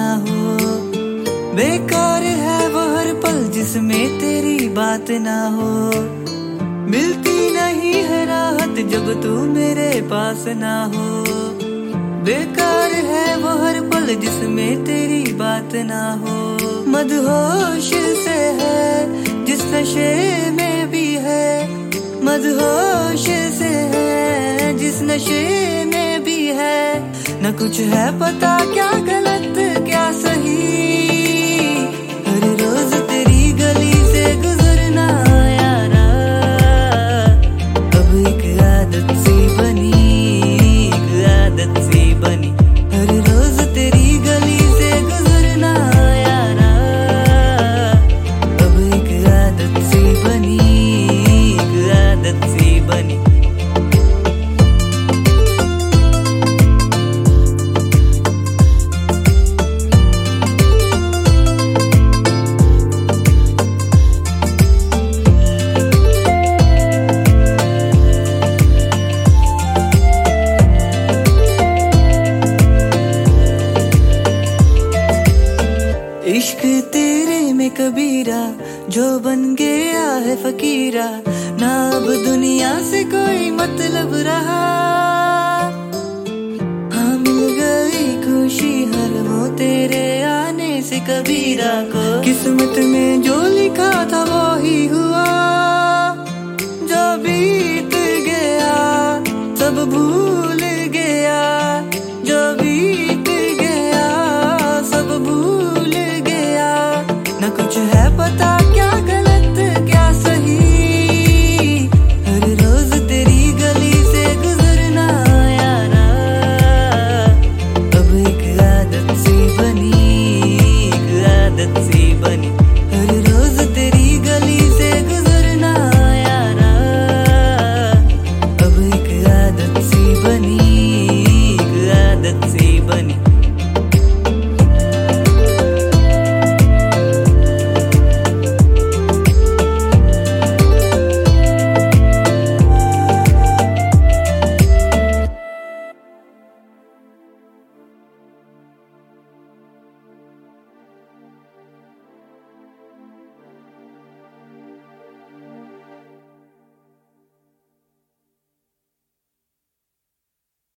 ना हो। बेकार है वो हर पल जिसमें तेरी बात ना हो। मिलती नहीं है राहत जब तू मेरे पास ना हो। बेकार है वो हर पल जिसमें तेरी बात ना हो। मदहोश से है जिस नशे में भी है, मदहोश से है जिस नशे में भी है। न कुछ है पता क्या गलत क्या सही, हर रोज तेरी गली से गुजरना यारा अब एक आदत सी बनी, एक आदत सी बनी। हर रोज तेरी गली से गुजरना यारा अब एक आदत सी बनी, एक आदत सी बनी। इश्क तेरे में कबीरा जो बन गया है फकीरा, ना अब दुनिया से कोई मतलब रहा। हाँ मिल गई खुशी हर वो तेरे आने से कबीरा को। किस्मत में जो लिखा था वो ही हुआ, जो बीत गया सब भूल